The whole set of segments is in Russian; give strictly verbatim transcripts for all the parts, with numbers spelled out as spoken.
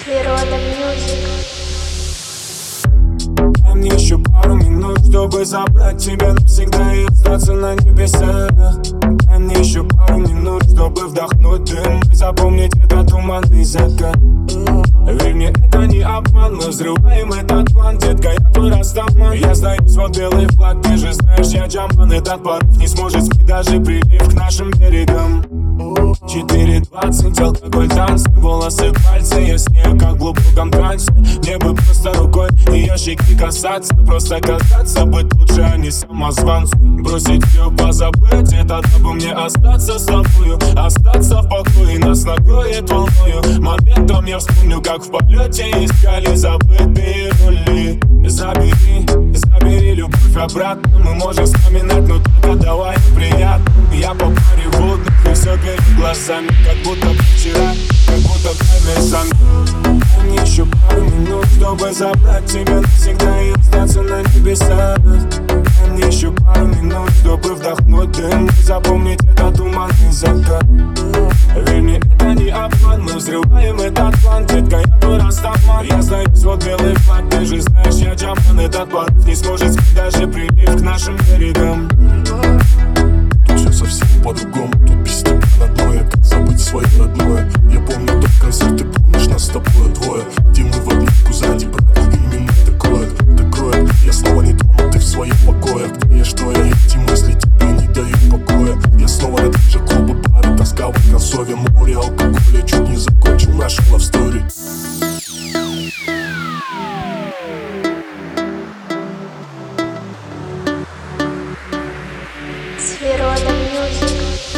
Свирода Мьюзик. Дай мне еще пару минут, чтобы забрать тебя навсегда и остаться на небесах. Дай мне еще пару минут, чтобы вдохнуть дым и запомнить этот туманный закат. Верь мне, это не обман, мы взрываем этот план. Детка, я твой растаман. Я сдаюсь, вот белый флаг, ты же знаешь, я джаман. Этот порыв не сможет скрыть даже прилив к нашим берегам. Четыре двадцать, алкоголь, танцы, волосы, пальцы. Я с ней как в глубоком трансе. Мне бы просто рукой ее щеки касаться. Просто касаться, быть лучше, а не самозванцу. Бросить все, позабыть, это дабы мне остаться с тобою. Остаться в покое, нас накроет волною. Моментом я вспомню, как в полете искали забытые рули. Забери, забери любовь обратно. Мы можем вспоминать, но только давай приятно. Я по паре водных и все перед глазами, как будто вчера, как будто время сам. Дай мне еще пару минут, чтобы забрать тебя навсегда и остаться на небесах. Дай мне еще пару минут, чтобы вдохнуть дым и запомнить этот туманный закат. Верь мне, это не обман, мы взрываем этот план. Детка, я твой растаман. Я сдаюсь, вот белый флаг, ты же знаешь, я джаман. Этот порыв не сможет скрыть даже прилив к нашим берегам. Тут все совсем по-другому, тут без тебя на дно. Я как забыть свое родное. Я помню тот концерт, ты помнишь нас с тобой двое, где мы в обнимку сзади, брат, именно это кроет, это кроет. Я снова не дома, ты в своем покое. Где я, что я, эти мысли тебе не дают покоя. Я снова на движа клубы, бары, тоска в концове, море алкоголя. Чуть не закончил нашу love story. Свирода Мьюзик.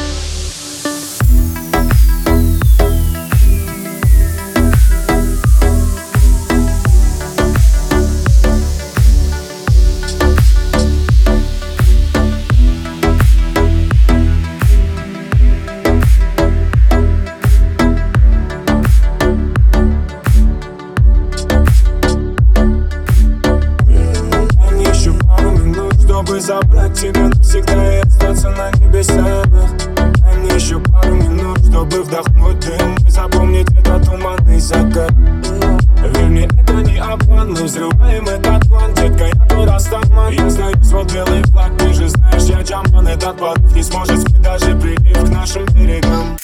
Чтобы забрать тебя навсегда и остаться на небесах. Дай мне еще пару минут, чтобы вдохнуть дым и запомнить этот туманный закат. Верь мне, это не обман, мы взрываем этот план. Детка, я твой растаман. Я сдаюсь, вот белый флаг, ты же знаешь, я джаман. Этот порыв не сможет скрыть даже прилив к нашим берегам.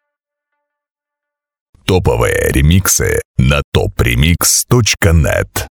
Топовые ремиксы на топ ремикс точка нет.